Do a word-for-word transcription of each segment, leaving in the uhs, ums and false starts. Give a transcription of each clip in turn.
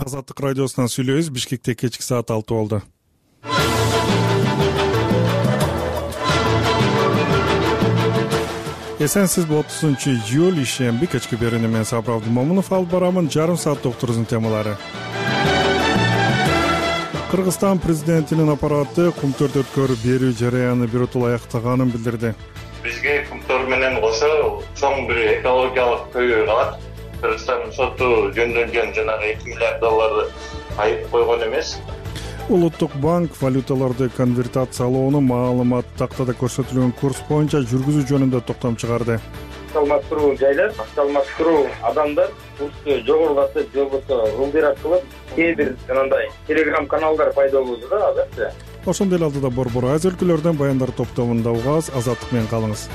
Азаттык радиосунан сүйлөйбүз. Бишкекте кечки саат алты болду. Эсенсиз отузунчу июль ишемби кечки берүүнү мен Сабыр Абдымомунов алып барамын. Жарым саат докторубуздун темалары. Кыргызстан президентинин аппараты кумтөрдү өткөрүп берүү жарыяны биротоло аяктаганын билдирди. Бизге кумтөр менен кошо чоң бир экологиялык көйгөй калат. Кыргызстан соту жөндөндөн жанагы эки миллиард долларды айып койгон эмес. Улуттук банк валюталарды конвертациялоонун маалымат тактада көрсөтүлгөн курс боюнча жүргүзүү жөнүндө токтом чыгарды. Алмаштыруу жайлар, алмаштыруу адамдар курсту жогорулатып, же болбосо ылдыйраак кылып, кээ бир жанагындай телеграм каналдар пайда болду да азырчы. Ошондой эле алдыда борбор айз өлкөлөрдөн баяндар топтомунда угабыз. Азаттык менен калыңыз.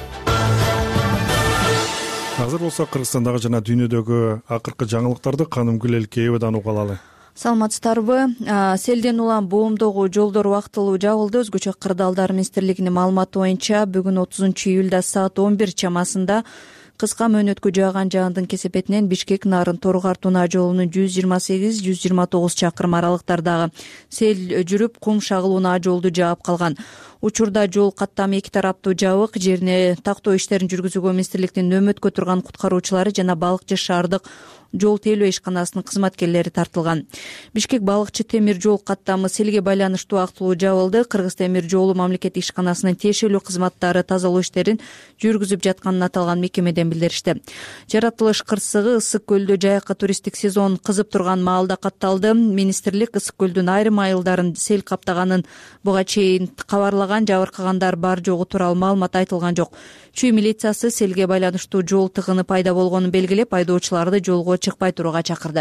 Азыр болсо Кыргызстандагы жана дүйнөдөгү акыркы жаңылыктарды Канымгүл Элкеевадан уга алалы. Саламатсыздарбы? Селден улам боомдогу жолдор убактылуу жабылды. Өзгөчө кырдаалдар министрлигинин маалыматы боюнча бүгүн отузунчу июлда саат он бир чамасында кыска мөөнөткө жааган жаандын кесепетинен Бишкек Нарын Тору-Картунаа жолунун жүз жыйырма сегиз жүз жыйырма тогуз чакырым аралыктардагы сел жүрүп кум шагылуунаа жолду жаап калган. Учурда жол каттамы эки тараптуу жабык. Жерине тактоо иштерин жүргүзүүгө министрликтин нөөмөткө турган куткаруучулары жана Балыкчы шаардык жол тейлөө ишканасынын кызматкерлери тартылган. Бишкек Балыкчы темир жол каттамы селге байланыштуу актылуу жабылды. Кыргыз темир жолу мамлекеттик ишканасынын тиешелүү кызматтары тазалоо иштерин жүргүзүп жатканын аталган мекемеден билдиришти. Жаратылыш кырсыгы Ысык көлдө жайакы туристтик сезон кызып турган маалда катталды. Министрлик Ысык көлдүн айрым айылдарын сел каптаганын буга чейин кабарлаган, жабыркагандар бар жогу тууралуу маалымат айтылган жок. Чүй милициясы селге байланыштуу жол тыгыны пайда болгонун белгилеп, айдоочуларды жолго чыкпай турууга чакырды.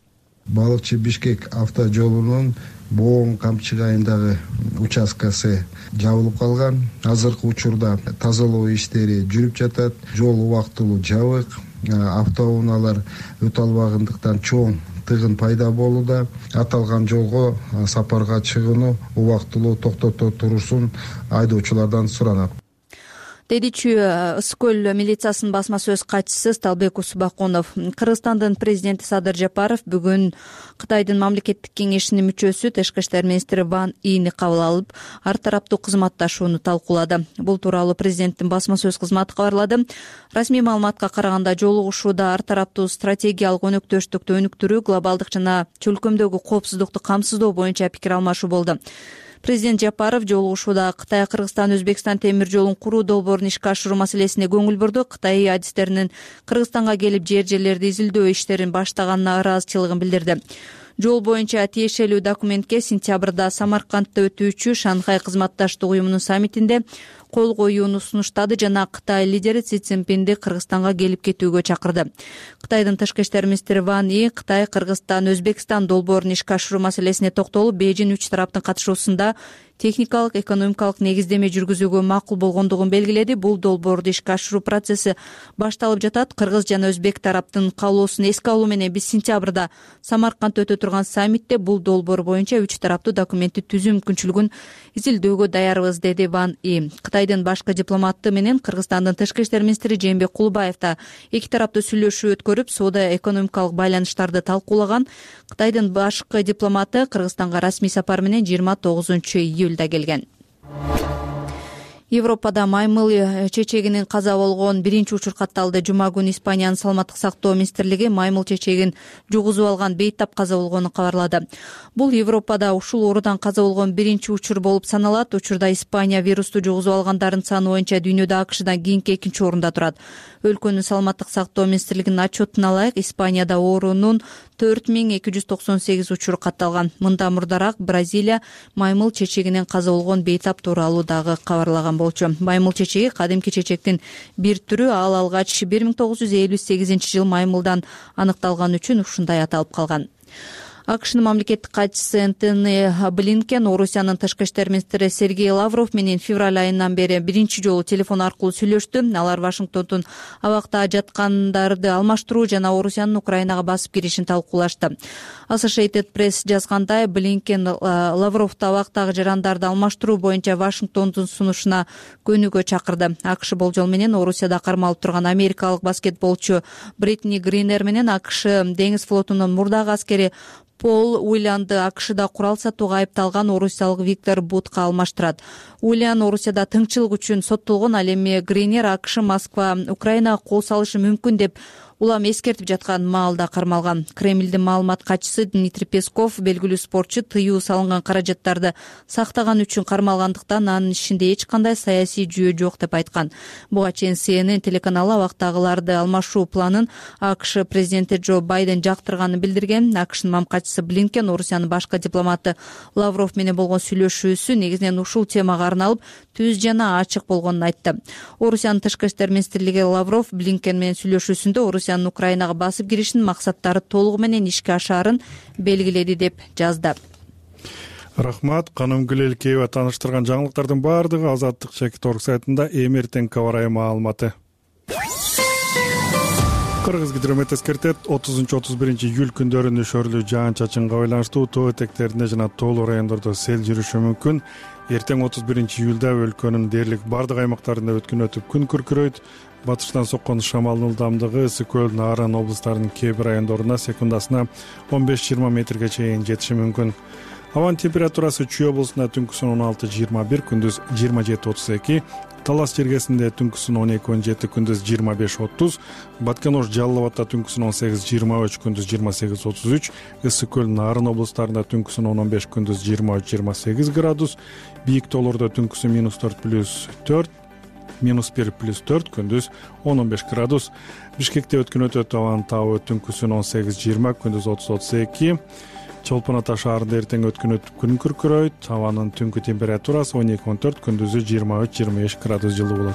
Балыкчы Бишкек автожолунун Боон Камчык айындагы участкасы жабылып калган. Азыркы учурда тазалоо иштери жүрүп жатат. Жол убактылуу жабык. Автоунаалар өтө албагандыктан чоң тыгын пайда болууда. Аталган жолго сапарга чыгууну убактылуу токтото турушун айдоочулардан суранат. Дедичи Ысык көл милициясынын басма сөз катчысы Сталбек Усубакунов. Кыргызстандын президенти Садыр Жапаров бүгүн Кытайдын мамлекеттик кеңешинин мүчөсү Тышкы иштер министри Ван Ини кабыл алып, ар тараптуу кызматташууну талкуулады. Бул тууралуу президенттин басма сөз кызматы кабарлады. Расмий маалыматка караганда жолугушууда ар тараптуу стратегиялык өнөктөштүктү өнүктүрүү, глобалдык жана чөлкөмдөгү коопсуздукту камсыздоо боюнча пикир алмашуу болду. Президент Жапаров жолугушууда Кытай, Кыргызстан, Өзбекстан темир жолун куруу долбоорун ишке ашыруу маселесине көңүл бурду. Кытай адистеринин Кыргызстанга келип жер жерлерди изилдөө иштерин баштаганына ыраазычылыгын билдирди. Жол боюнча тиешелүү документке сентябрда Самаркандта өтүүчү Шанхай кызматташтык уюмунун саммитинде кол коюуну сунуштады жана Кытай лидери Си Цзиньпинди Кыргызстанга келип кетүүгө чакырды. Кытайдын тышкы иштер министри Ван И Кытай, Кыргызстан, Өзбекстан долбоорун ишке ашыруу маселесине токтолуп, Бейжин үч тараптын катышуусунда техникалык, экономикалык негиздеме жүргүзүүгө макул болгондугун белгиледи. Бул долбоорду ишке ашыруу процесси башталып жатат. Кыргыз жана Өзбек тараптын каалоосун эске алуу менен биз сентябрда Самаркандта өтө турган саммитте бул долбоор боюнча үч тараптуу документти түзүү мүмкүнчүлүгүн изилдөөгө даярбыз, деди Ван И. Кытайдын башкы дипломаты менен Кыргызстандын тышкы иштер министри Жээнбек Кулубаев да эки тараптуу сүйлөшүү өткөрүп, соода экономикалык байланыштарды талкуулаган. Кытайдын башкы дипломаты Кыргызстанга расмий сапар менен жыйырма тогузунчу июлда келген. Европада маймыл чечегинин каза болгон биринчи учур катталды. Жума күнү Испаниянын саламаттык сактоо министрлиги маймыл чечегин жугузуп алган бейтап каза болгонун кабарлады. Бул Европада ушул оорудан каза болгон биринчи учур болуп саналат. Учурда Испания вирусту жугузуп алгандардын саны боюнча дүйнөдө АКШдан кийинки экинчи орунда турат. Өлкөнүн саламаттык сактоо министрлигинин отчетуна ылайык, Испанияда оорунун төрт миң эки жүз токсон сегиз учуру катталган. Мында мурдараак Бразилия маймыл чечегинен каза болгон бейтап тууралуу дагы кабарлаган болчу. Маймыл чечеги кадимки чечектин бир түрү, ал алгач бир миң тогуз жүз элүү сегизинчи жылы маймылдан аныкталган үчүн ушундай аталып калган. АКШнын мамлекеттик катчысы Энтони Блинкен Орусиянын тышкы иштер министри Сергей Лавров менен февраль айынан бери биринчи жолу телефон аркылуу сүйлөштү. Алар Вашингтондун абакта жаткандарды алмаштыруу жана Орусиянын Украинага басып киришин талкуулашты. Associated Press жазгандай, Блинкен Лавровду абактагы жарандарды алмаштыруу боюнча Вашингтондун сунушуна көнүүгө чакырды. АКШ болжол менен Орусияда кармалып турган америкалык баскетболчу Бритни Гринер менен АКШ деңиз флотунун мурдагы аскери Пол Уильянды АКШда курал сатууга айыпталган орусиялык Виктор Бутка алмаштырат. Уильян Орусияда тыңчылык үчүн соттолгон, ал эми Гринер АКШ Москва Украинага кол салышы мүмкүн деп улам эскертип жаткан маалда кармалган. Кремлдин маалымат катчысы Дмитрий Песков белгилүү спортчу тыюу салынган каражаттарды сактаган үчүн кармалгандыктан анын ишинде эч кандай саясий жүйө жок деп айткан. Буга чейин Си Эн Эн телеканалы абактагыларды алмашуу планын АКШ президенти Джо Байден жактырганын билдирген. АКШнын мамкачысы Блинкен Орусиянын башкы дипломаты Лавров менен болгон сүйлөшүүсү негизинен ушул темага арналып түз жана ачык болгонун айтты. Орусиянын тышкы иштер министрлиги Лавров Блинкен менен сүйлөшүүсүндө Орусиянын Украинага басып киришинин максаттары толугу менен ишке ашаарын белгиледи деп жазды. Рахмат. Канымгүл Элкеева тааныштырган жаңылыктардын баардыгы Азаттык чекит орг сайтында эмертен кабарай маалыматы. Кыргыз гидромет эскертет отузунчу отуз биринчи июль күндөрү нөшөрлүү жаан-чачынга байланыштуу тоо этектеринде жана тоолуу райондордо сел жүрүшү мүмкүн. Эртең отуз биринчи июлда өлкөнүн дээрлик бардык аймактарында өткөн өтүп күн күркүрөйт. Батыштан соккон шамалдын ылдамдыгы ысык көл, Нарын облустарынын кээ бир райондорунда секундасына он беш жыйырма метрге чейин жетиши мүмкүн. Абанын температурасы Чүй облусунда түнкүсүн он алты жыйырма бир, күндүз жыйырма жети отуз эки, Талас жергесинде түнкүсүн он эки он жети, күндүз жыйырма беш отуз, Баткен-Ош Жалал Абадта түнкүсүн он сегиз жыйырма үч, күндүз жыйырма сегиз отуз үч, ысык көл, Нарын облустарында түнкүсүн он он беш, күндүз жыйырма үч жыйырма сегиз градус, бийик тоолордо түнкүсүн минус төрт плюс төрт, минус бир плюс төрт, күндүз он он беш градус. Бишкекте өткөн өтөт абанын табы түнкүсүн он сегиз жыйырма, күндүз отуз отуз эки. Чолпон Ата шаарында эртең өткөн өтүп күн күркүрөйт. Абанын түнкү температурасы он эки он төрт, күндүзү жыйырма үч жыйырма беш градус жылуу болот.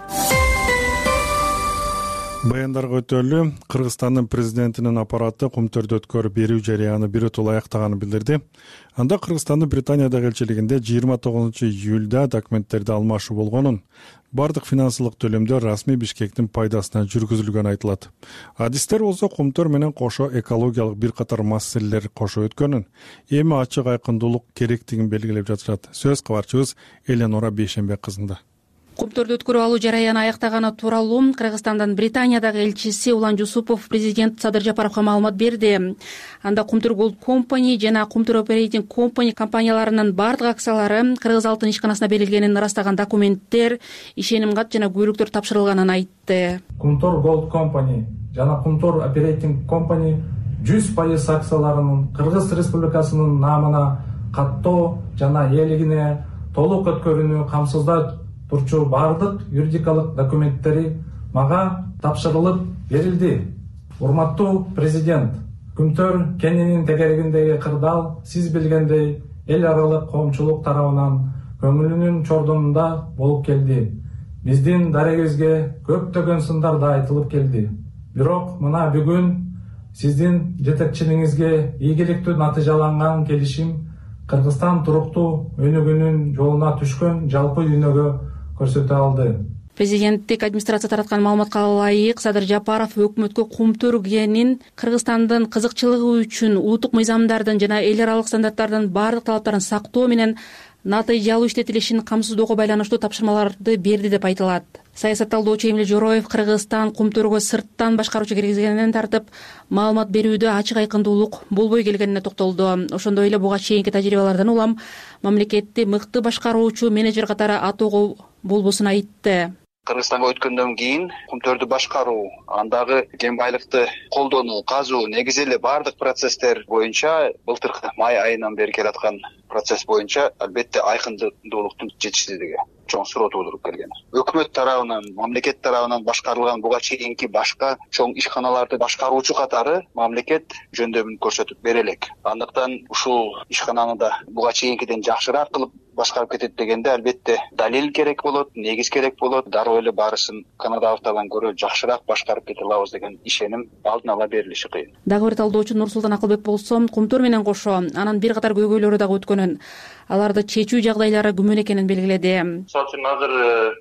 Баяндарга өтөлү. Кыргызстандын президентинин аппараты Кумтөрдө өткөрүп берүү жарыяны биротоло аяктаганын билдирди. Анда Кыргызстандын Британиядагы элчилигинде жыйырма тогузунчу июлда документтерди алмашуу болгонун, бардык финансылык төлөмдөр расмий Бишкектин пайдасына жүргүзүлгөнү айтылат. Адистер болсо Кумтөр менен кошо экологиялык бир катар маселелер кошо өткөнүн, эми ачык айкындуулук керектигин белгилеп жатышат. Сөз кабарчыбыз Эленора Бейшенбек кызында. Кумтөрдү өткөрүп алуу жараяны аяктаганы тууралуу Кыргызстандын Британиядагы элчиси Улан Жусупов президент Садыр Жапаровго маалымат берди. Анда Кумтөр Gold Company жана Кумтөр Operating Company компанияларынын бардык акциялары Кыргыз алтын ишканасына берилгенин ырастаган документтер, ишеним кат жана көйрөктөр тапшырылганын айтты. Кумтөр Gold Company жана Кумтөр Operating Company жүз пайыз акцияларынын Кыргыз Республикасынын наамына каттоо жана ээлигине толук өткөрүүнү камсыздап турчу бардык юридикалык документтери мага тапшырылып берилди. Урматтуу президент, Кумтөр кенинин тегерегиндеги кырдаал сиз билгендей эл аралык коомчулук тарабынан көңүлүнүн чордонунда болуп келди. Биздин дарегибизге көптөгөн сындар да айтылып келди. Бирок мына бүгүн сиздин жетекчилигиңизге ийгиликтүү натыйжаланган келишим Кыргызстан туруктуу өнүгүүнүн жолуна түшкөн жалпы дүйнөгө көрсөтө алды. Президенттик администрация тараткан маалыматка ылайык, Садыр Жапаров өкмөткө Кумтөр кенин Кыргызстандын кызыкчылыгы үчүн улуттук мыйзамдардын жана эл аралык стандарттардын бардык талаптарын сактоо менен натыйжалуу иштетилишин камсыздоого байланыштуу тапшырмаларды берди деп айтылат. Саясатталдоочу Эмиль Жороев Кыргызстан Кумтөргө сырттан башкаруучу киргизгенинен тартып маалымат берүүдө ачык айкындуулук болбой келгенине токтолду. Ошондой эле буга чейинки тажрыйбалардан улам мамлекетти мыкты башкаруучу менеджер катары атоого болбосун айтты. Кыргызстанга өткөндөн кийин Кумтөрдү башкаруу, андагы кен байлыкты колдонуу, казуу, негизи эле бардык процесстер боюнча былтыркы май айынан бери келаткан процесс боюнча албетте айкындуулуктун жетишсиздиги чоң суроо туудуруп келген. Өкмөт тарабынан, мамлекет тарабынан башкарылган буга чейинки башка чоң ишканаларды башкаруучу катары мамлекет жөндөмүн көрсөтүп бере элек. Андыктан ушул ишкананы да буга чейинкиден жакшыраак кылып башкарып кетет дегенде албетте далил керек болот, негиз керек болот. Дароо эле баарысын канадалыктардан көрө жакшыраак башкарып кете алабыз деген ишеним алдын ала берилиши кыйын. Дагы бир талдоочу Нурсултан Акылбек болсо, Кумтөр менен кошо анын бир катар көйгөйлөрү дагы өткөнүн, аларды чечүү жагдайлары күмөн экенин белгиледи. Мисалы үчүн азыр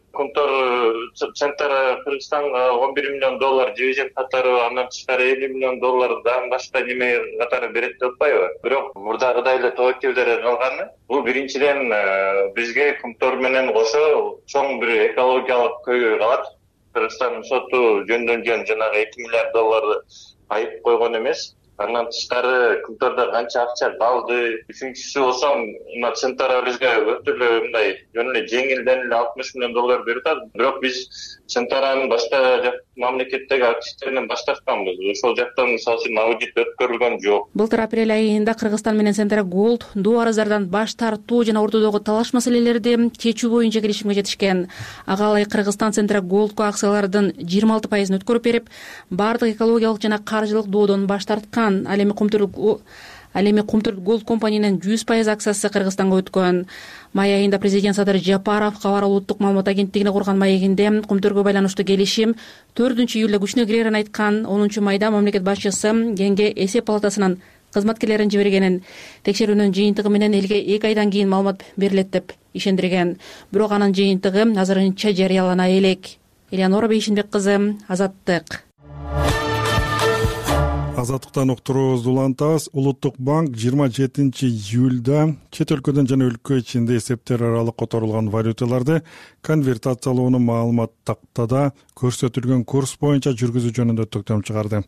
Кумтөр центры Кыргызстанга он бир миллион доллар дивиденд катары, андан тышкары элүү миллион доллар дан башка неме катары берет деп атпайбы? Бирок мурдагыдай эле тобокелдер калганы. Бул биринчиден бизге Кумтөр менен кошо чоң бир экологиялык көйгөй калат. Кыргызстан соту жөндөндөн жанагы эки миллиард долларды айып койгон эмес. Андан тышкары контордо канча акча калды. Үчүнчүсү болсо мына Центара бизге өтө эле мындай жөн эле жеңилден эле алтымыш миллион доллар берип атат. Бирок биз Центаранын башка мамлекеттеги активдеринен баш тартканбыз. Ошол жактан мисалы үчүн аудит өткөрүлгөн жок. Былтыр апрель айында Кыргызстан менен Центара Голд доо арыздардан баш тартуу жана ортодогу талаш маселелерди чечүү боюнча келишимге жетишкен. Ага ылайык Кыргызстан Центара Голдко акциялардын жыйырма алты пайызын өткөрүп берип, баардык экологиялык жана каржылык доодон баш тарткан. Ал эми Кумтүрт Ал эми Кумтүрт Голд компаниянын жүз пайыз акциясы Кыргызстанга өткөн. Май айында президент Садыр Жапаров кабар улуттук маалымат агенттигине курган маегинде Кумтүрткө байланыштуу келишим төртүнчү июлда күчүнө кирерин айткан. онунчу майда мамлекет башчысы кеңге эсеп палатасынан кызматкерлерин жибергенин, текшерүүнүн жыйынтыгы менен элге эки айдан кийин маалымат берилет деп ишендирген. Бирок анын жыйынтыгы азырынча жарыялана элек. Элеонора Бейшинбек кызы, Азаттык. Азаттыктан уктуруубузду улантабыз. Улуттук банк жыйырма жетинчи июлда чет өлкөдөн жана өлкө ичинде эсептер аралык которулган валюталарды конвертациялоону маалымат тактада көрсөтүлгөн курс боюнча жүргүзүү жөнүндө төктөм чыгарды.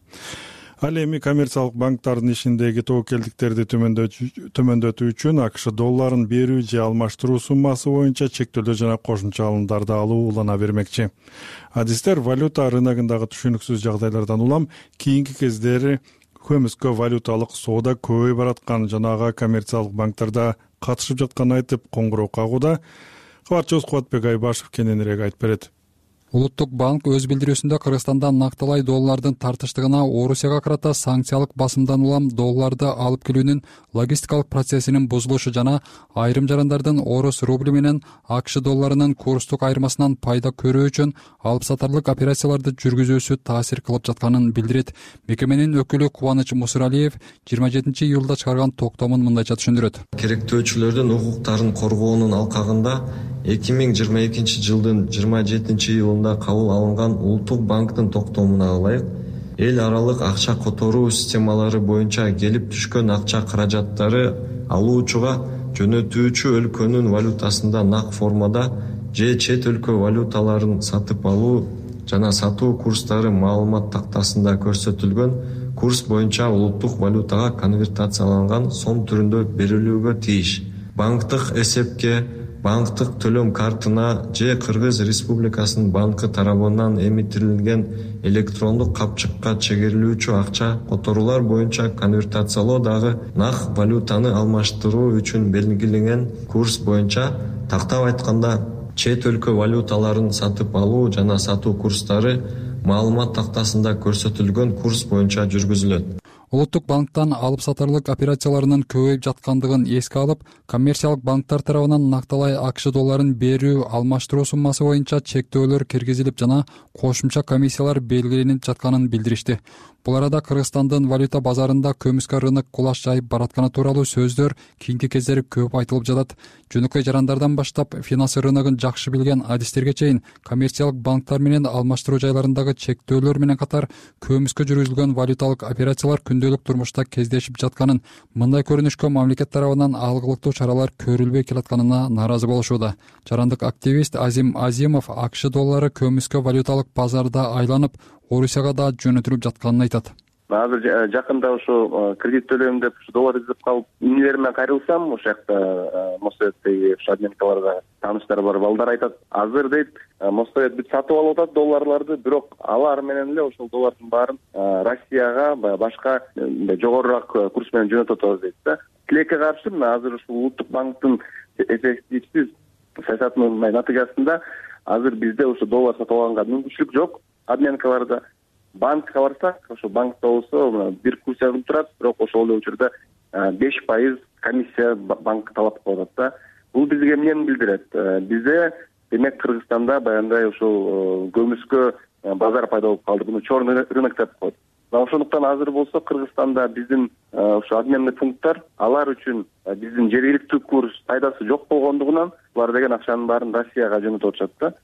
Ал эми коммерциялык банктардын ишиндеги тобокелдиктерди төмөндөтүү үчүн АКШ долларын берүү же алмаштыруу суммасы боюнча чектөөлөр жана кошумча алымдарды алуу улана бермекчи. Адистер валюта рыногундагы түшүнүксүз жагдайлардан улам кийинки кездери көмүскө валюталык соода көбөйүп бараткан жана ага коммерциялык банктарда катышып жатканын айтып коңгуроо кагууда. Кабарчыбыз Кубатбек Айбашев кененирээк айтып берет. Улуттук банк өз билдирүүсүндө Кыргызстанда накталай доллардын тартыштыгына Орусияга карата санкциялык басымдан улам долларды алып келүүнүн логистикалык процессинин бузулушу жана айрым жарандардын орус рубли менен АКШ долларынын курстук айырмасынан пайда көрүү үчүн алып сатарлык операцияларды жүргүзүүсү таасир кылып жатканын билдирет. Мекеменин өкүлү Кубаныч Мусуралиев жыйырма жетинчи июлда чыгарган токтомун мындайча түшүндүрөт. Керектөөчүлөрдүн укуктарын коргоонун алкагында эки миң жыйырма экинчи жылдын жыйырма жетинчи июлунда кабыл алынган Улуттук банктын токтомуна ылайык эл аралык акча которуу системалары боюнча келип түшкөн акча каражаттары алуучуга жөнөтүүчү өлкөнүн валютасында нак формада же чет өлкө валюталарын сатып алуу жана сатуу курстары маалымат тактасында көрсөтүлгөн курс боюнча улуттук валютага конвертацияланган сом түрүндө берилүүгө тийиш. Банктык эсепке, банктык төлөм картына же Кыргыз Республикасынын банкы тарабынан эмитилген электрондук капчыкка чегерилүүчү акча которуулар боюнча конвертациялоо дагы нак валютаны алмаштыруу үчүн белгиленген курс боюнча, тактап айтканда чет өлкө валюталарын сатып алуу жана сатуу курстары маалымат тактасында көрсөтүлгөн курс боюнча жүргүзүлөт. Улуттук банктан алып сатарлык операцияларынын көбөйүп жаткандыгын эске алып, коммерциялык банктар тарабынан накталай АКШ долларын берүү, алмаштыруу суммасы боюнча чектөөлөр киргизилип жана кошумча комиссиялар белгиленип жатканын билдиришти. Бул арада Кыргызстандын валюта базарында көмүскө рынок кулаш жайып баратканы тууралуу сөздөр кийинки кездери көп айтылып жатат. Жөнөкөй жарандардан баштап финанс рыногун жакшы билген адистерге чейин коммерциялык банктар менен алмаштыруу жайларындагы чектөөлөр менен катар көмүскө жүргүзүлгөн валюталык операциялар күндөлүк турмушта кездешип жатканын, мындай көрүнүшкө мамлекет тарабынан алгылыктуу чаралар көрүлбөй келатканына нааразы болушууда. Жарандык активист Азим Азимов АКШ доллары көмүскө валюталык базарда айланып, Орусияга да жөнөтүлүп жатканын айтат. Азыр жакында ушу кредит төлөйм деп доллар издеп калып, инилериме кайрылсам, ошол жакта Московдеги админкаларда тааныштар бар балдар айтат. Азыр дейт, Москов бүт сатып алып атат долларларды, бирок алар менен эле ошол доллардын баарын Россияга, башка жогорурак курс менен жөнөтүп атабыз дейт да. Тилекке каршы азыр ушул Улуттук банктын эффективсиз саясатынын натыйжасында азыр бизде ошо доллар сатып алганга мүмкүнчүлүк жок. Админкаларда банкка барсак, ошо банкта болсо бир курс жазылып турат, бирок ошол эле учурда беш пайыз комиссия банк талап кылып атат да. Бул бизге эмнени билдирет? Бизде демек Кыргызстанда баягындай ушул көмүскө базар пайда болуп калды. Буну черный рынок деп коет. Ошондуктан азыр болсо Кыргызстанда биздин ошо обменный пункттар алар үчүн биздин жергиликтүү курс пайдасы жок болгондугунан булар деген акчанын баарын Россияга жөнөтүп атышат да.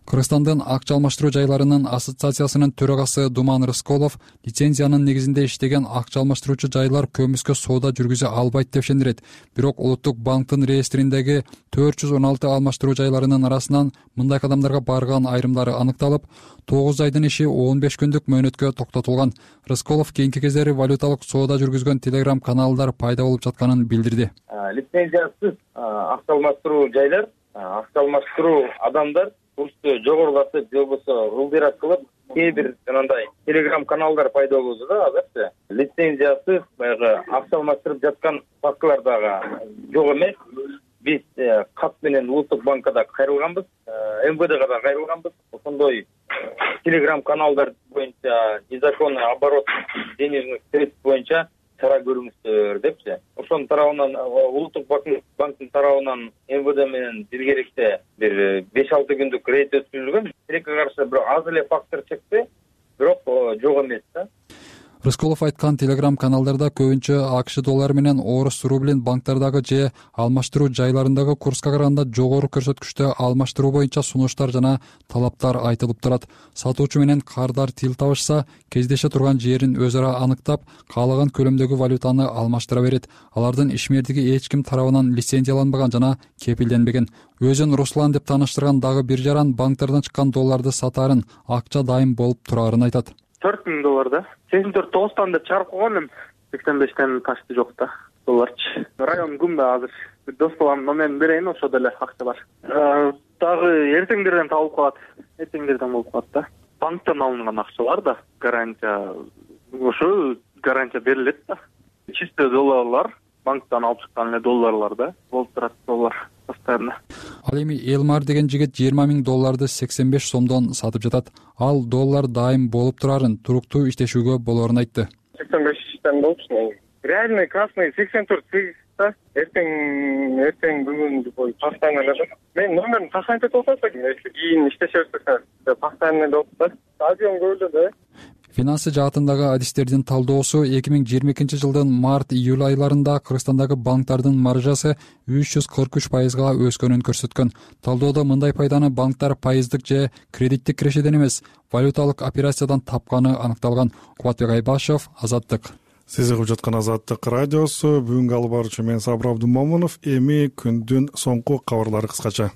Кыргызстандын акча алмаштыруу жайларынын ассоциациясынын төрагасы Думан Рысколов лицензиянын негизинде иштеген акча алмаштыруучу жайлар көмүскө соода жүргүзө албайт деп ишендирет. Бирок Улуттук банктын реестриндеги төрт жүз он алты алмаштыруу жайларынын арасынан мындай кадамдарга барган айрымдары анықталып, тогуз айдын иши он беш күндүк мөөнөткө токтотулган. Рысколов кийинки кездери валюталык соода жүргүзгөн телеграм каналдар пайда болуп жатканын билдирди. Лицензиясыз акча алмаштыруу жайлар, акча алмаштыруу адамдар курсту жогорулатып же болбосо ылдыйраак кылып, кээ бир жанагындай телеграм каналдар пайда болду да азырчы. Лицензиясыз баягы акча алмаштырып жаткан фактылар дагы жок эмес. Биз кат менен Улуттук банкка да кайрылганбыз, эм вэ дга да кайрылганбыз. Ошондой телеграм каналдар боюнча незаконный оборот денежных средств боюнча чара көрүңүздөр депчи. Ошонун тарабынан Улуттук банктын тарабынан эм вэ дэ менен биргеликте бир беш алты күндүк рейд өткөрүлгөн. Тилекке каршы бир аз эле фактор чыкты, бирок жок эмес да. Рысколов айткан телеграм каналдарда көбүнчө АКШ доллары менен орус рублин банктардагы же алмаштыруу жайларындагы курска караганда жогору көрсөткүчтө алмаштыруу боюнча сунуштар жана талаптар айтылып турат. Сатуучу менен кардар тил табышса, кездеше турган жерин өзү ара аныктап, каалаган көлөмдөгү валютаны алмаштыра берет. Алардын ишмердиги эч ким тарабынан лицензияланбаган жана кепилденбеген. Өзүн Руслан деп тааныштырган дагы бир жаран банктардан чыккан долларды сатаарын, акча дайым болуп турарын айтат. төрт миң доллар да. сексен төрт тогуздан деп чыгарып койгон эми. сексен бештен ташты жок да. Долларчы. Район Гүмбө азыр. Дос балам номерин берейин, ошо деле акча бар. Дагы эртеңдерден табылып калат. Эртеңдерден болуп калат да. Банктан алынган акчалар да гарантия, ошо гарантия берилет да. Чисто долларлар, банктан алып чыккан эле долларлар да. Болуп турат доллар постоянно. Ал эми Элмар деген жигит жыйырма миң долларды сексен беш сомдон сатып жатат. Ал доллар дайым болуп турарын, туруктуу иштешүүгө болоорун айтты. сексен бештен болчу. Реальный красный сексен төрт сегиз да. Эртең эртең бүгүн бой постоянно эле. Мен номерин качан айтып атасак, кийин иштеше берсек, постоянно болуп да. Объем көбүлдү да. Финансы жаатындагы адистердин талдоосу эки миң жыйырма экинчи жылдын март-июль айларында Кыргызстандагы банктардын маржасы үч жүз кырк үч пайызга өскөнүн көрсөткөн. Талдоодо мындай пайданы банктар пайыздык же кредиттик кирешеден эмес, валюталык операциядан тапканы аныкталган. Кубатбек Айбашев, Азаттык. Сиз угуп жаткан Азаттык радиосу. Бүгүнкү алып баруучу мен Сабыр Абдумомунов. Эми күндүн соңку кабарлары кыскача.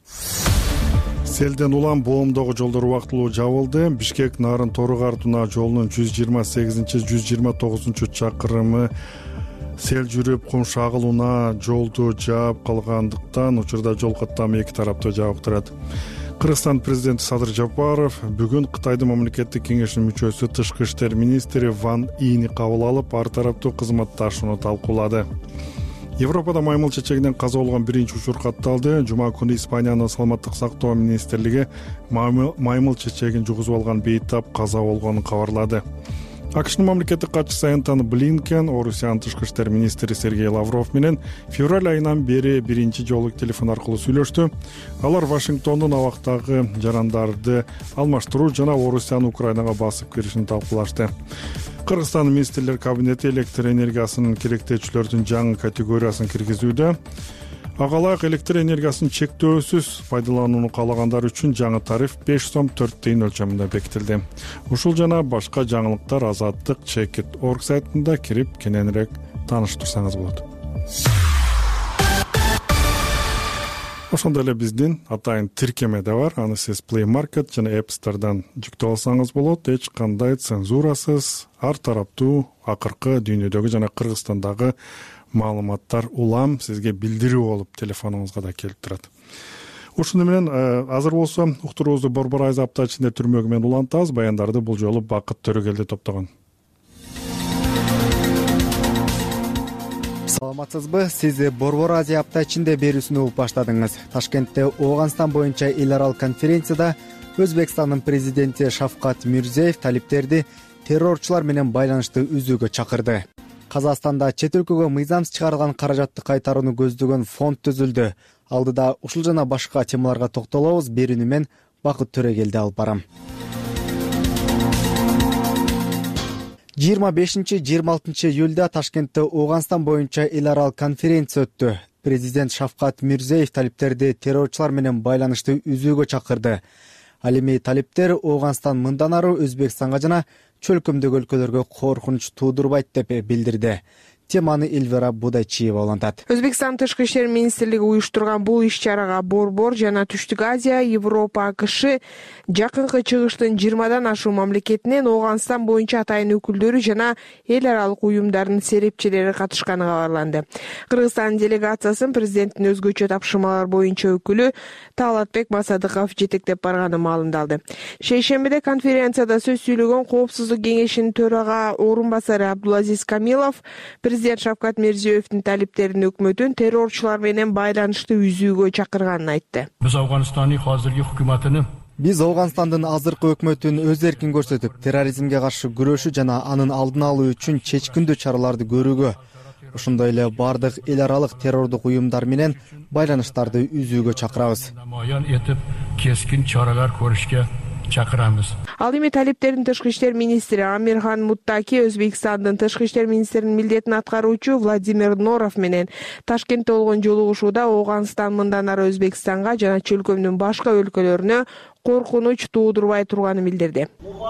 Селден улам боомдогу жолдор убактылуу жабылды. Бишкек Нарын Тору-Картуна жолунун жүз жыйырма сегизинчи жүз жыйырма тогузунчу чакырымы сел жүрүп кум шагылууна жолду жаап калгандыктан учурда жол каттамы эки тарапты жабык турат. Кыргызстан президенти Садыр Жапаров бүгүн Кытайдын мамлекеттик кеңешинин мүчөсү тышкы иштер министри Ван Ини кабыл алып, ар тараптуу кызматташууну талкуулады. Европада маймыл чечегинен каза болгон биринчи учур катталды. Жума күнү Испаниянын саламаттык сактоо министрлиги маймыл чечегин жугузуп алган бейтап каза болгонун кабарлады. АКШнын мамлекеттик катчысы Энтони Блинкен Орусиянын тышкы иштер министри Сергей Лавров менен февраль айынан бери биринчи жолу телефон аркылуу сүйлөштү. Алар Вашингтондун абактагы жарандарды алмаштыруу жана Орусиянын Украинага басып киришин талкуулашты. Кыргызстан министрлер кабинети электр энергиясынын керектөөчүлөрдүн жаңы категориясын киргизүүдө. Ага ылайык электр энергиясын чектөөсүз пайдаланууну каалагандар үчүн жаңы тариф беш сом төрт тыйын өлчөмүндө бекитилди. Ушул жана башка жаңылыктар Азаттык чекит точка орг сайтында кирип кененирээк тааныштырсаңыз болот. Ошондой эле биздин атайын тиркеме да бар. Аны сиз Play Market жана App Store'дан жүктөп алсаңыз болот. Эч кандай цензурасыз, ар тараптуу акыркы дүйнөдөгү жана Кыргызстандагы маалыматтар улам сизге билдирүү болуп телефонуңузга да келип турат. Ушуну менен азыр болсо уктуруубузду Борбор Айза апта ичинде түрмөгү менен улантабыз. Баяндарды бул жолу Бакыт Төрөгелди топтогон. Саламатсызбы? Сиз Борбор Азия апта ичинде берүүсүнү угуп баштадыңыз. Ташкентте Ооганстан боюнча эл аралык конференцияда Өзбекстандын президенти Шавкат Мирзиёев талиптерди террорчулар менен байланышты үзүүгө чакырды. Казакстанда чет өлкөгө мыйзамсыз чыгарылган каражатты кайтарууну көздөгөн фонд түзүлдү. Алдыда ушул жана башка темаларга токтолобуз. Берүүнү мен Бакыт Төрөгелди алып барам. жыйырма бешинчи жыйырма алтынчы июлда Ташкентте Ооганстан боюнча эл аралык конференция өттү. Президент Шавкат Мирзиёев талиптерди террорчулар менен байланышты үзүүгө чакырды. Ал эми талиптер Ооганстан мындан ары Өзбекстанга жана чөлкөмдөгү өлкөлөргө коркунуч туудурбайт деп билдирди. Теманы Эльвира Будайчиева улантат. Өзбекстан тышкы иштер министрлиги уюштурган бул иш-чарага Борбор жана Түштүк Азия, Европа, АКШ, Жакынкы Чыгыштын жыйырмадан ашуун мамлекетинен Ооганстан боюнча атайын өкүлдөрү жана эл аралык уюмдардын серепчилери катышканы кабарланды. Кыргызстан делегациясын президенттин өзгөчө тапшырмалар боюнча өкүлү Таалатбек Масадыков жетектеп барганы маалымдалды. Шейшембиде конференцияда сөз сүйлөгөн Коопсуздук кеңешинин төрага орун басары Абдулазиз Камилов Президент Шавкат Мирзиёевдин талиптерин өкмөтүн террорчулар менен байланышты үзүүгө чакырганын айтты. Биз Афганстандын азыркы өкмөтүн Биз Ооганстандын азыркы өкмөтүн өз эркин көрсөтүп, терроризмге каршы күрөшүү жана анын алдын алуу үчүн чечкиндүү чараларды көрүүгө, ошондой эле бардык эл аралык террордук уюмдар менен байланыштарды үзүүгө чакырабыз. Намаян этип, кескин чаралар көрүшкө чакырамыз. Ал эми талиптердин тышкы иштер министри Амирхан Муттаки Өзбекстандын тышкы иштер министринин милдетин аткаруучу Владимир Норов менен Ташкентте болгон жолугушууда Ооганстан мындан ары Өзбекстанга жана чөлкөмдүн башка өлкөлөрүнө коркунуч туудурбай турганын билдирди.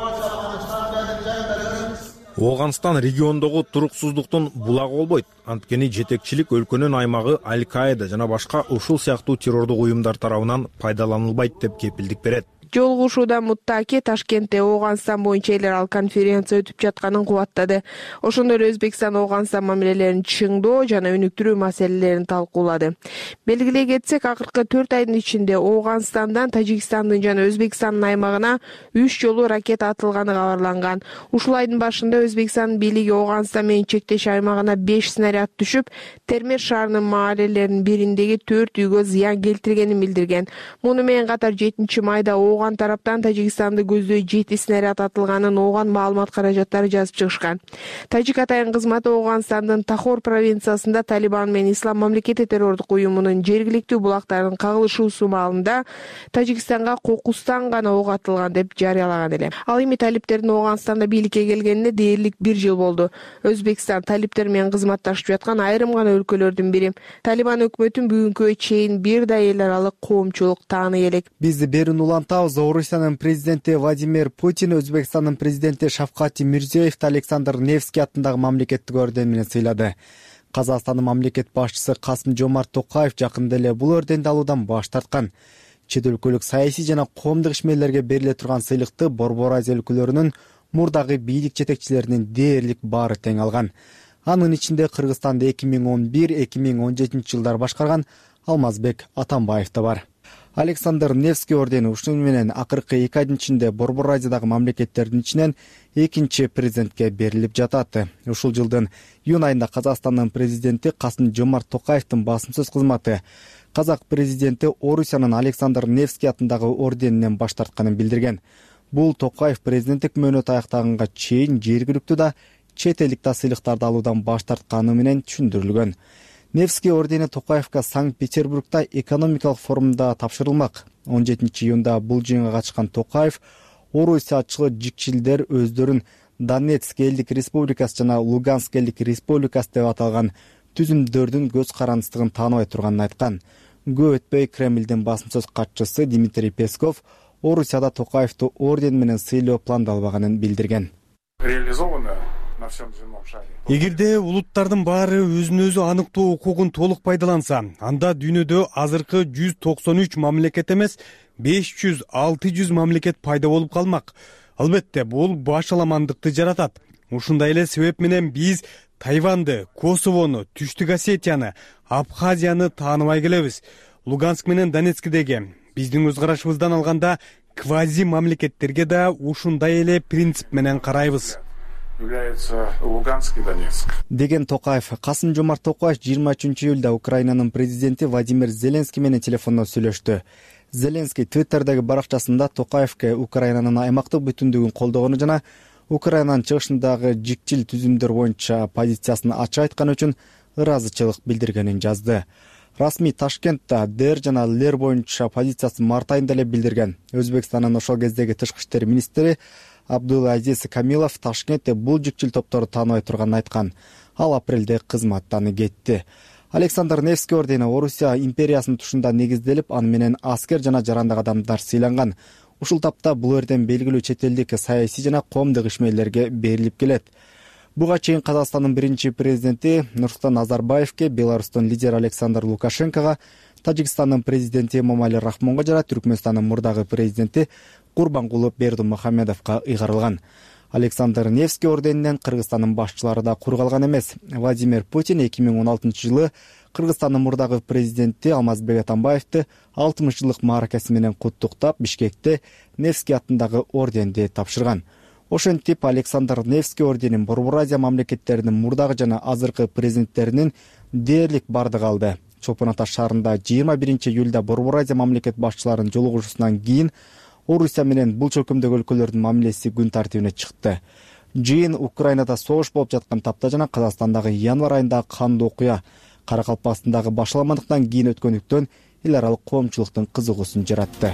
Ооганстан региондогу туруксуздуктун булагы болбойт. Анткени жетекчилик өлкөнүн аймагы Аль-Каида жана башка ушул сыяктуу террордук уюмдар тарабынан пайдаланылбайт деп кепилдик берет. Жолугушууда Муттаки Ташкентте Ооганстан боюнча эл аралык конференция өтүп жатканын кубаттады. Ошондой эле Өзбекстан Ооганстан мамилелерин чыңдоо жана өнүктүрүү маселелерин талкуулады. Белгилей кетсек, акыркы төрт айдын ичинде Ооганстандан Тажикстандын жана Өзбекстандын аймагына үч жолу ракета атылганы кабарланган. Ушул айдын башында Өзбекстан бийлиги Ооганстан менен чектеш аймагына беш снаряд түшүп, Термер шаарынын маалелеринин бириндеги төрт үйгө зыян келтиргенин билдирген. Муну менен катар жетинчи майда Ооганстан тараптан Тажикстанды көздөй жети снаряд атылганын Ооган маалымат каражаттары жазып чыгышкан. Тажик атайын кызматы Ооганстандын Тахор провинциясында Талибан менен Ислам мамлекети террордук уюмунун жергиликтүү булактарын кагылышуусу маалында Тажикстанга кокустан гана ок атылган деп жарыялаган эле. Ал эми талиптердин Ооганстанда бийликке келгенине дээрлик бир жыл болду. Өзбекстан талиптер менен кызматташып жаткан айрым гана өлкөлөрдүн бири. Талибан өкмөтүн бүгүнкү чейин бир да эл аралык коомчулук тааный элек. Бизди берүүнү улантабыз. Орусиянын президенти Владимир Путин Өзбекстандын президенти Шавкат Мирзиёевди Александр Невский атындагы мамлекеттик орден менен сыйлады. Казакстандын мамлекет башчысы Касым-Жомарт Токаев жакында эле бул орденди алуудан баш тарткан. Чет өлкөлүк саясий жана коомдук ишмерлерге бериле турган сыйлыкты Борбор Азия өлкөлөрүнүн мурдагы бийлик жетекчилеринин дээрлик баары тең алган. Анын ичинде Кыргызстанды эки миң он бир эки миң он жетинчи жылдары башкарган Алмазбек Атамбаев да бар. Александр Невский ордени ушуну менен акыркы эки айдын ичинде Борбор Азиядагы мамлекеттердин ичинен экинчи президентке берилип жатат. Ушул жылдын июнь айында Казакстандын президенти Касым-Жомарт Токаевдин басым сөз кызматы казак президенти Орусиянын Александр Невский атындагы орденинен баш тартканын билдирген. Бул Токаев президенттик мөөнөтү аяктаганга чейин жергиликтүү да чет элдик да сыйлыктарды алуудан баш тартканы менен түшүндүрүлгөн. Невский ордени Токаевга Санкт-Петербургда экономикалык форумда тапшырылмак. он жетинчи июнда бул жыйынга катышкан Токаев Орусиячылы жикчилдер өздөрүн Донецк элдик республикасы жана Луганск элдик республикасы деп аталган түзүмдөрдүн көз карандыстыгын тааныбай турганын айткан. Көп өтпөй Кремлдин басым сөз катчысы Дмитрий Песков Орусияда Токаевду орден менен сыйлоо пландалбаганын билдирген. Эгерде улуттардын баары өзүн өзү аныктоо укугун толук пайдаланса, анда дүйнөдө азыркы жүз токсон үч мамлекет эмес, беш жүз алты жүз мамлекет пайда болуп калмак. Албетте, бул башаламандыкты жаратат. Ушундай эле себеп менен биз Тайванды, Косовону, Түштүк Осетияны, Абхазияны тааныбай келебиз. Луганск менен Донецкдеги биздин өз карашыбыздан алганда квази мамлекеттерге да ушундай эле принцип менен карайбыз. Является Луганск и Донецк. Деген Токаев. Касым-Жомарт Токаев жыйырма үчүнчү июлда Украинанын президенти Владимир Зеленский менен телефондон сүйлөштү. Зеленский Твиттердеги баракчасында Токаевке Украинанын аймактык бүтүндүгүн колдогону жана Украинанын чыгышындагы жикчил түзүмдөр боюнча позициясын ачык айткан үчүн ыраазычылык билдиргенин жазды. Расмий Ташкентте ДР жана ЛР боюнча позициясын март айында эле билдирген. Өзбекстандын ошол кездеги тышкы иштер министри Абдулазиз Камилов Ташкентте бул жикчил топторду тааныбай турганын айткан. Ал апрелде кызматтан кетти. Александр Невский ордени Орусия империясынын тушунда негизделип, аны менен аскер жана жарандык адамдар сыйланган. ушул тапта бул эрдем белгилүү чет элдик саясий жана коомдук ишмерлерге берилип келет. Буга чейин Казакстандын биринчи президенти Нурсултан Назарбаевке, Беларустун лидери Александр Лукашенкого, Тажикстандын президенти Эмомали Рахмонго жана Түркмөнстандын мурдагы президенти Курбангулы Бердимухамедовго ыйгарылган. Александр Невский орденинен Кыргызстандын башчылары да кур калган эмес. Владимир Путин эки миң он алтынчы жылы Кыргызстандын мурдагы президенти Алмазбек Атамбаевди алтымыш жылдык мааракасы менен куттуктап, Бишкекте Невский атындагы орденди тапшырган. Ошентип Александр Невский орденин Борбор Азия мамлекеттеринин мурдагы жана азыркы президенттеринин дээрлик бардыгы алды. Чолпон Ата шаарында жыйырма биринчи июлда Борбор Азия мамлекет башчыларынын жолугушуусунан кийин Орусия менен бул чөкөмдөгү өлкөлөрдүн мамилеси күн тартибине чыкты. Жыйын Украинада согуш болуп жаткан тапта жана Казакстандагы январь айындагы кандуу окуя, Каракалпакстандагы башаламандыктан кийин өткөндүктөн эл аралык коомчулуктун кызыгуусун жаратты.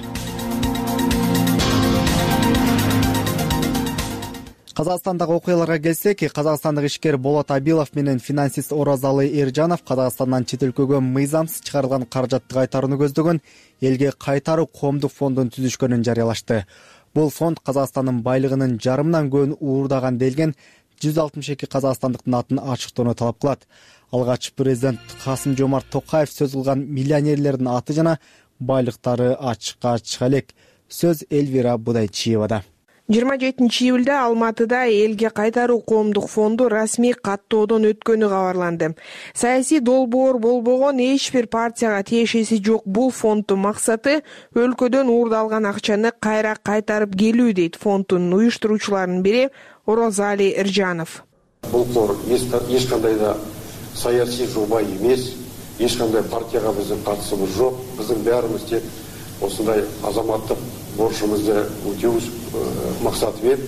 Казакстандагы окуяларга келсек, казакстандык ишкер Болот Абилов менен финансист Оразалы Эржанов Казакстандан чет өлкөгө мыйзамсыз чыгарылган каражатты кайтарууну көздөгөн элге кайтаруу коомдук фондун түзүшкөнүн жарыялашты. Бул фонд Казакстандын байлыгынын жарымынан көбүн уурдаган делген жүз алтымыш эки казакстандыктын атын ачыктоону талап кылат. Алгач президент Касым Жомарт Токаев сөз кылган миллионерлердин аты жана байлыктары ачыкка чыга элек. Сөз Эльвира Будайчиевада. жыйырма жетинчи июлда Алматыда элге кайтаруу коомдук фонду расмий каттоодон өткөнү кабарланды. Саясий долбоор болбогон эч бир партияга тиешеси жок бул фонддун максаты өлкөдөн уурдалган акчаны кайра кайтарып келүү, дейт фонддун уюштуруучуларынын бири Оразали Эржанов. Бул кор эч кандай да саясий жоба эмес, эч кандай партияга биздин катышыбыз жок. Биздин баарыбыз тек осындай азаматтык борчубузду өтөбүз максатымен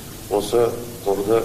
осы корду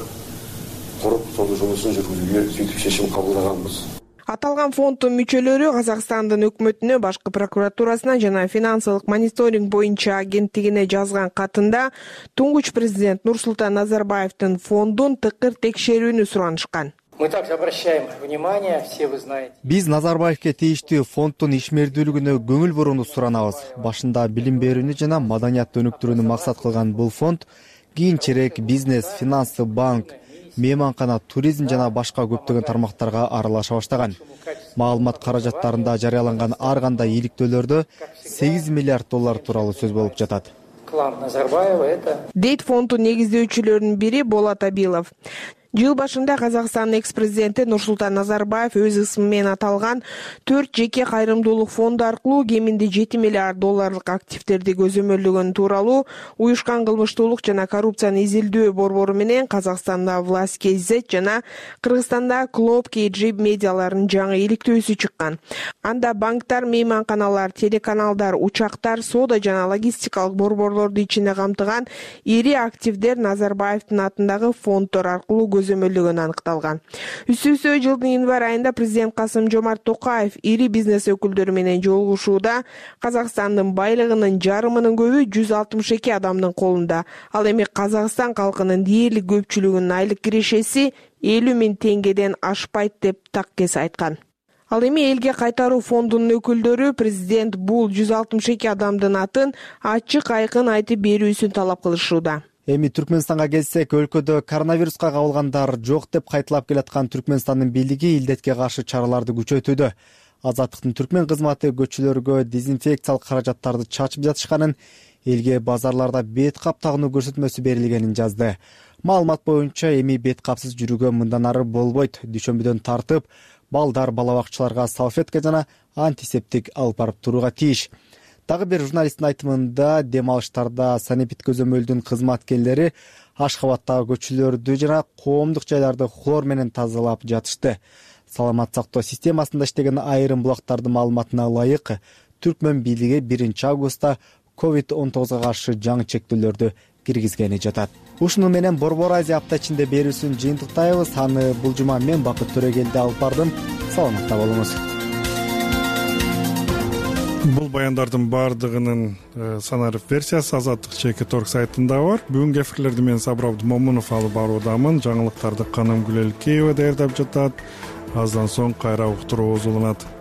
куруп, сонун жумушун жүргүзүүгө сөйтүп чечим кабылдаганбыз. Аталган фонддун мүчөлөрү Казакстандын өкмөтүнө, башкы прокуратурасына жана финансылык мониторинг боюнча агенттигине жазган катында туңгуч президент Нурсултан Назарбаевдин фондун тыкыр текшерүүнү суранышкан. Мы также обращаем внимание, все вы знаете. Биз Назарбаевке тийиштүү фонддун ишмердүүлүгүнө көңүл бурууну суранабыз. Башында билим берүүнү жана маданиятты өнүктүрүүнү максат кылган бул фонд кийинчерээк бизнес, финансы, банк, мейманкана, туризм жана башка көптөгөн тармактарга аралаша баштаган. Маалымат каражаттарында жарыяланган ар кандай иликтөөлөрдө сегиз миллиард доллар тууралуу сөз болуп жатат. Клан Назарбаева это. Дейт фонддун негиздөөчүлөрүнүн бири Болот Абилов. Жыл башында Казакстандын экс-президенти Нурсултан Назарбаев өз ысымы менен аталган төрт жеке кайрымдуулук фонду аркылуу кеминде жети миллиард долларлык активдерди көзөмөлдөгөн тууралуу уюшкан кылмыштуулук жана коррупцияны изилдөө борбору менен Казакстанда Власть кей зет жана Кыргызстанда Клоп кей джи медиаларынын жаңы иликтөөсү чыккан. Анда банктар, мейманканалар, телеканалдар, учактар, соода жана логистикалык борборлорду ичинде камтыган ири активдер Назарбаевдин атындагы фонддор аркылуу көзөмөлдөгөнү аныкталган. Үстүбүзгө жылдын январь айында президент Касым Жомарт Токаев ири бизнес өкүлдөрү менен жолугушууда Казакстандын байлыгынын жарымынын көбү жүз алтымыш эки адамдын колунда. Ал эми Казакстан калкынын дээрлик көпчүлүгүнүн айлык кирешеси элүү миң теңгеден ашпайт деп таккес айткан. Ал эми элге кайтаруу фондунун өкүлдөрү президент бул жүз алтымыш эки адамдын атын ачык айкын айтып берүүсүн талап кылышууда. Эми Түркмөнстанга келсек, өлкөдө коронавируска кабылгандар жок деп кайталап келаткан Түркмөнстандын бийлиги илдетке каршы чараларды күчөтүүдө. Азаттыктын түркмөн кызматы көчөлөргө дезинфекциялык каражаттарды чачып жатышканын, элге базарларда бет кап тагынуу көрсөтмөсү берилгенин жазды. Маалымат боюнча эми бет капсыз жүрүүгө мындан ары болбойт. Дүйшөмбүдөн тартып, балдар, балабакчыларга салфетка жана антисептик алып барып турууга тийиш. Дагы бир журналисттин айтымында дем алыштарда санэпид көзөмөлдүн кызматкерлери Ашхабадтагы көчөлөрдү жана коомдук жайларды хлор менен тазалап жатышты. Саламат сактоо системасында иштеген айрым булактардын маалыматына ылайык, Түркмөн бийлиги биринчи августта ковид он тогузга каршы жаңы чектөөлөрдү киргизгени жатат. Ушуну менен Борбор Азия апта ичинде берүүсүн жыйынтыктайбыз. Аны бул жума мен Бакыт Төрөгелди алып бардым. Саламатта болуңуз. Бул баяндардын баардыгынын санарып версиясы Азаттык чеки торг сайтында бар. Бүгүнкү эфирлерди мен Сабыр Абдымомунов алып баруудамын. Жаңылыктарды Каным Гүлелкеева даярдап жатат. Аздан соң кайра уктуруу уланат.